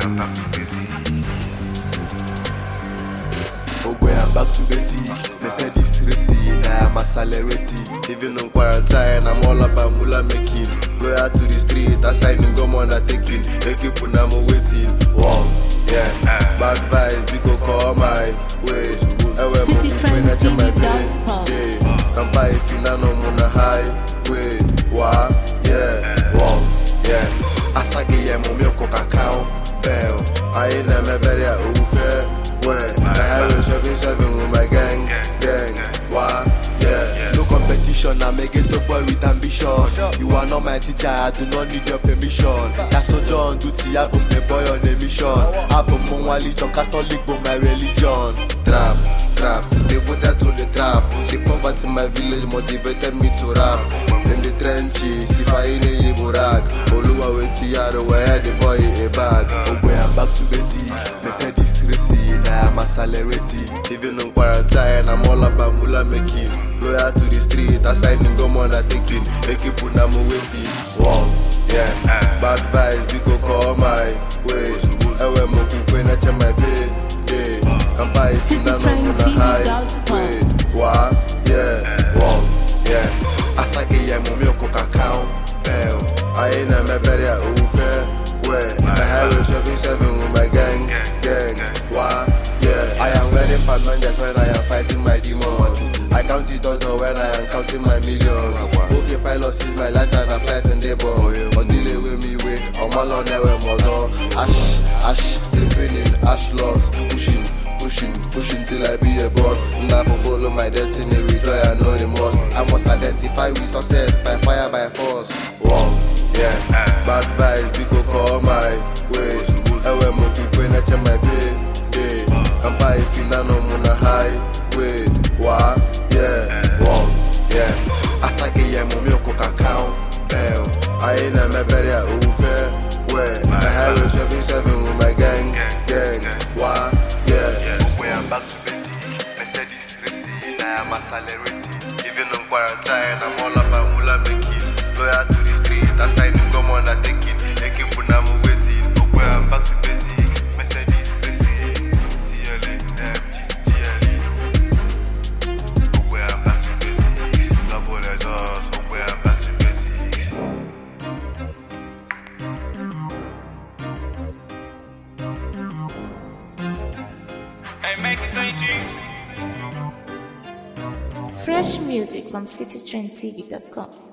Oh boy, I'm back to basic. They said this racing, I am accelerating. Even on quarantine, I'm all about mula making. Loyal to the street, assigning go undertaking. They keep on I'm waiting. Wow, yeah. Bad vibes, we go call my way. CityTrendTV.com. I'm fighting and I'm on the highway. Wow, yeah, wow, yeah. Asagi ya mumio coca-cow bell. I ain't never very over. Where I have a 7 with my gang. Wow, yeah. No competition, I make it a boy with ambition. You are not my teacher, I do not need your permission. That's so John duty, I put the boy on a mission. I put my religion, Catholic, but my religion. Trap, devoted to the trap. The poverty in my village motivated me to rap. In the trenches, if I ain't a burak, Oluwa wetiaro, where the boy a bag. Oh boy, I'm back to basic. They said this racing, I am accelerating. Even on quarantine, I'm all about mula making. Loyal to the street, assigning go undertaking. They keep on I'm waiting. Wow, yeah. Bad vibes, we go call my way. I wear my cook when I check my pay. I'm fighting and I'm on the highway. Wow, yeah, wow, yeah. Asagi ya mumio coca-cow bell. I ain't never very over. Where I have a 7 with my gang. Wow, yeah. I am wearing panmanjas when I am fighting my demons. I count it all when I am counting my millions. Okay, pilot is my life and I'm fighting the ball. Or delay with me way, I'm all on there with more. Ash, depending, ash loss, pushing till I be a boss. Now for follow my destiny, with joy I know the most. I must identify with success by fire, by force. Wow, yeah. Bad vibes, we go call my way. I wear my cook when I check my pay. I'm fighting and I'm on the highway. Wow, yeah, wow, yeah. Asagi ya mumio coca-cow bell. I ain't never very over. Where I have a 7 with my gang. Wow, yeah. Where I'm back to basic. They said this racing, I am accelerating. Even on quarantine, I'm all about mula making. Loyal to the street, assigning go undertaking. They keep on I'm waiting. Where I'm back to basic. They said this racing. Where I'm back to basic. Double as us. Where I'm back to basic. Hey, make it St. James. Fresh music from CityTrendTV.com.